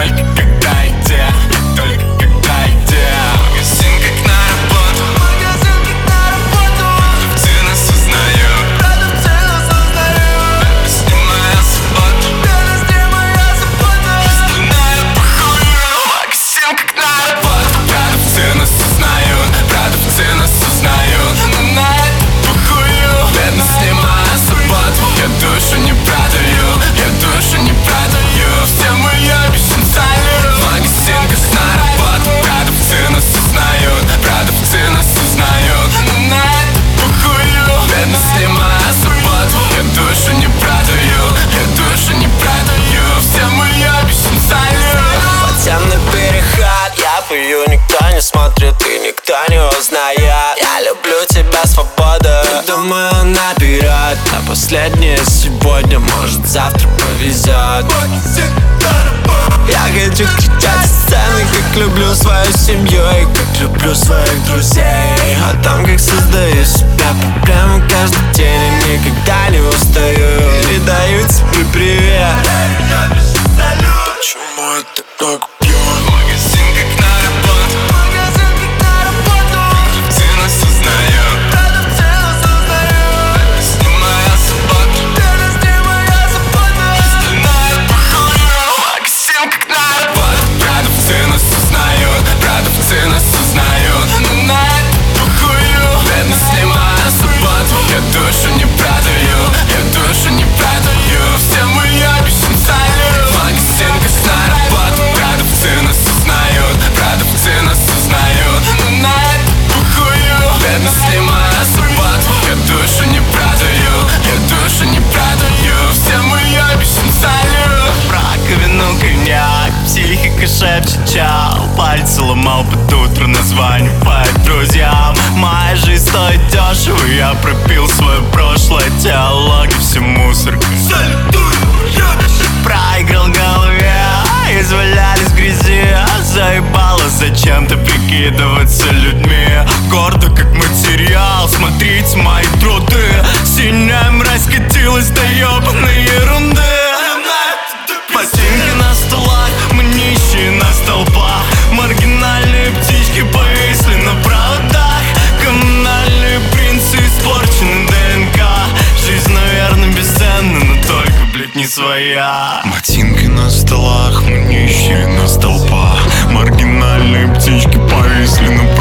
Только когда и где, только когда и где. Магазин как на работу, магазин как на работу. Продавцы нас узнают, продавцы нас узнают. Это не моя забота, это не моя забота. Остальная похую. Магазин как на работу, продавцы нас узнают, продавцы нас узнают. Но на это похую. Бедность не моя забота, я душу не продаю, я душу не продаю. Все мои обещания. Магазин как на работу, продавцы нас узнают, продавцы нас узнают. Но на это похую. Бедность не моя забота, я душу не продаю, я душу не продаю. Все мои обещания. Подземный переход, я пою, никто не смотрит и никто не узнает. Я люблю тебя, свобода. Думаю наперед, на последнее сегодня, может завтра повезет. Я хочу кричать сцены, как люблю свою семью и как люблю своих друзей. О том, как создаю себя, проблемы каждый день и никогда не устаю. Передаю тебе привет. Почему это так бьет? Магазин как на работу, магазин как на работу. Продавцы нас узнают, продавцы нас узнают. Это не моя забота, это не моя забота. Остальная похую. Магазин как на работу, продавцы нас узнают, продавцы нас узнают. Но на это похую. Бедность не моя забота, я душу не продаю, я душу не продаю. Все мои обещания. Магазин как на работу, продавцы нас узнают, продавцы нас узнают. Но на это похую. Бедность не моя забота, я душу не продаю, я душу не продаю. Все мои обещания. В раковину коньяк, психика шепчет чал. Пальцы ломал под утро, названивает друзьям. Моя жизнь стоит дешево, я пропил свое прошлое. Диалоги, все мусор. Проиграл голове, извалялись в грязи. Заебало зачем-то прикидываться людьми. Гордо как материал, смотрите мои труды. Синяя мразь катилась до ебаной ерунды. Ботинки на столах, мы нищие на столбах. Маргинальные птички повисли на проводах. Коммунальные принцы испорчены ДНК. Жизнь, наверное, бесценна, но только, блядь, не своя. Ботинки на столах, мы нищие на столбах. Маргинальные птички повисли на